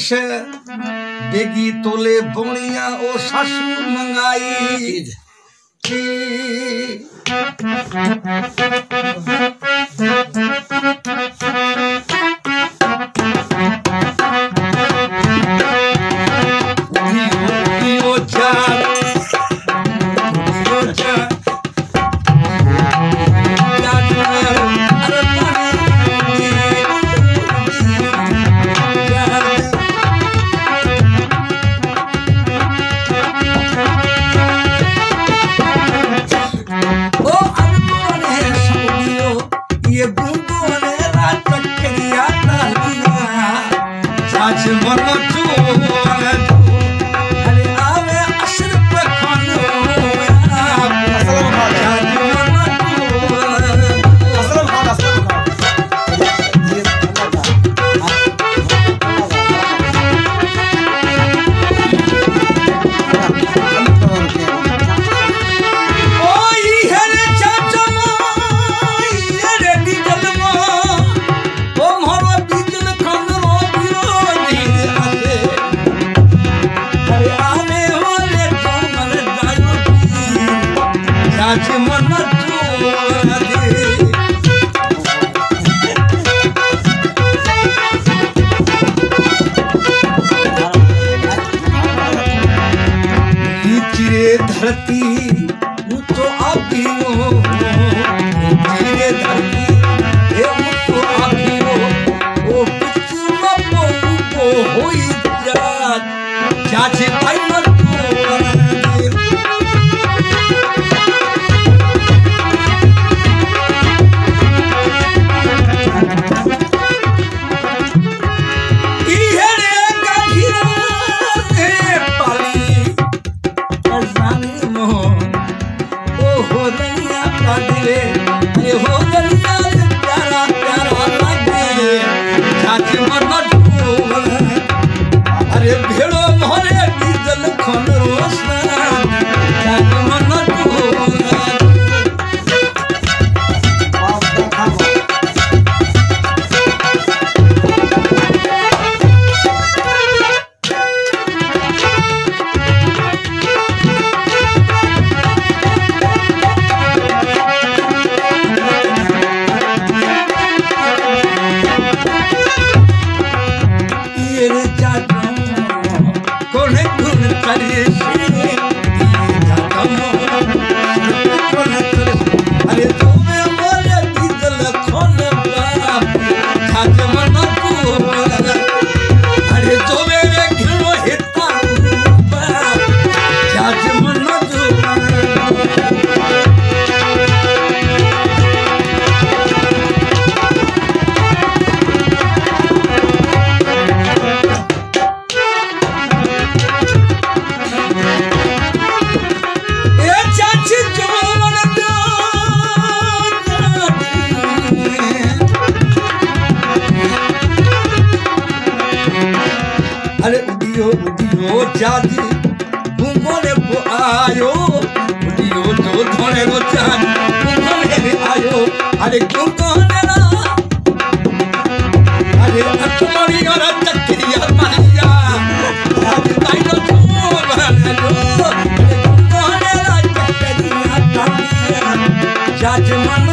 से बेगी तोले बोनिया ओ सासू मंगाई धरती तो आबियो धीरे धरती तो आबियो ओ पिछुआ को होई जात चाचे भाई मत जादी घूमने को आयो उडियो जो धोने को जान घूमने आयो अरे क्यों कहने ना अरे अटमरी और चक्रिया मारिया आज ताइनो तू बने लो कहने ना चक्रिया तारिया जाज मन